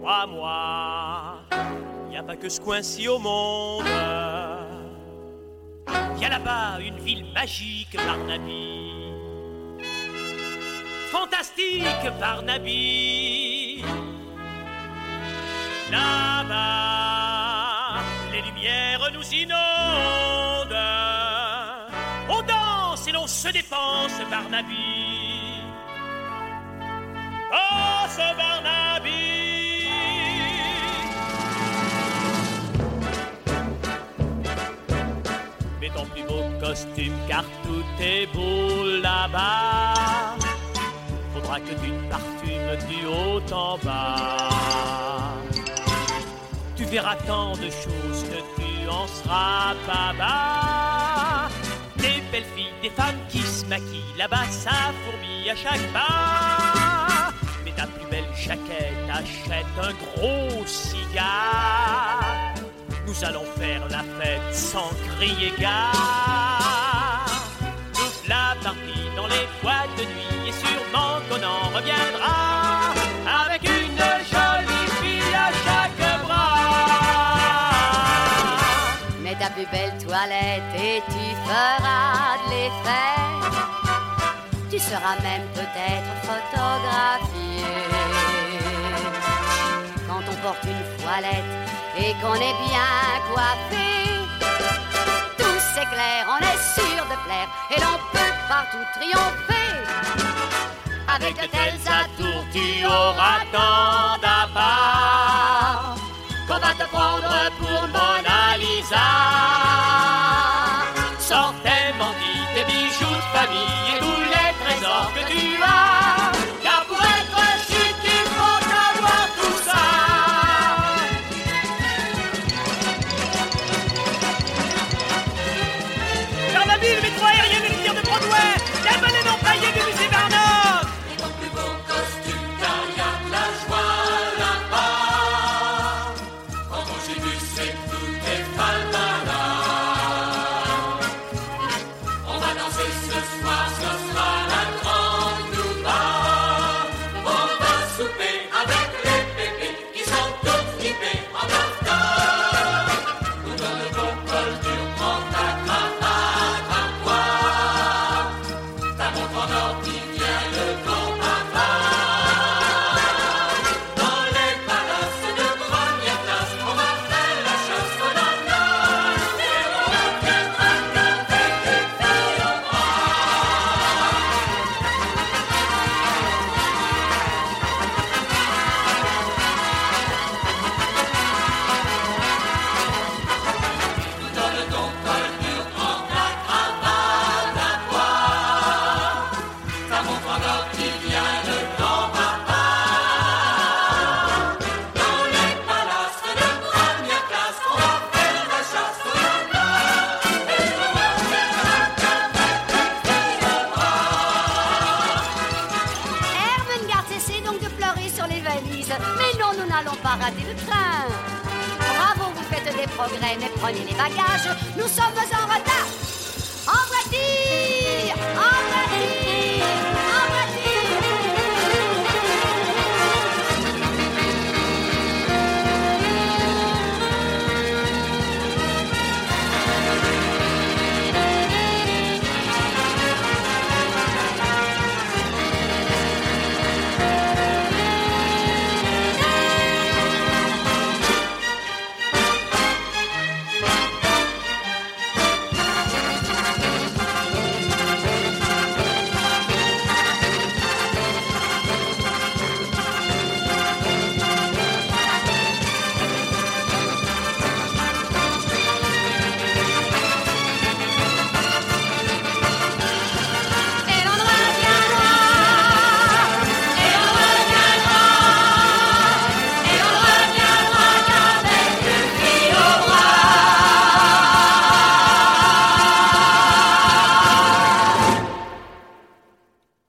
crois-moi, y a pas que ce coin-ci au monde. Y a là-bas une ville magique, Barnaby. Fantastique, Barnaby. Là-bas, les lumières nous inondent. On danse et l'on se dépense, Barnaby. Oh, ce Barnaby. Mets ton plus beau costume car tout est beau là-bas. Faudra que tu te parfumes du haut en bas. Tu verras tant de choses que tu en seras pas bas. Des belles filles, des femmes qui se maquillent là-bas, ça fourmille à chaque pas. Mais ta plus belle jaquette, achète un gros cigare. Nous allons faire la fête sans crier gare. Toute la partie dans les boîtes de nuit et sûrement qu'on en reviendra avec une jolie fille à chaque bras. Mets ta plus belle toilette et tu feras de l'effet. Tu seras même peut-être photographié. Quand on porte une voilette et qu'on est bien coiffé, tout s'éclaire, on est sûr de plaire et l'on peut partout triompher. Avec de tels atours, tu auras tant d'appât qu'on va te prendre pour Mona Lisa. Sors tes bandits, tes bijoux de famille et tous les trésors que tu as. Car pour être chic, il faut avoir tout ça. Dans la ville, métro aérien et le tir de Broadway, les ballets d'employés du musée Barnum. Et ton plus beau costume, car y a de la joie là-bas. Quand ton gibus et tous tes falbalas. On va danser ce soir, ce sera la grande nouba. On va souper avec les bébés qui sont tous flippés en tartare. Nous donne le bon col dur, prends ta cravate à poids. Ta montre en or qui vient de ton papa. Dans les palaces de première classe, on va faire la chasse aux nanas. Et on reviendra qu'avec des filles au bras. Nous donne ton col dur, prends ta cravate à poids. Ta montre en or qui vient de ton papa. Dans les palaces de première classe, on va faire la chasse aux nanas. Et on reviendra qu'avec des filles au bras. Ermengarde, cessez donc de pleurer sur les valises. Mais non, nous n'allons pas rater le train. Bravo, vous faites des progrès, mais prenez les bagages. Nous sommes en retard. En voiture, en voiture.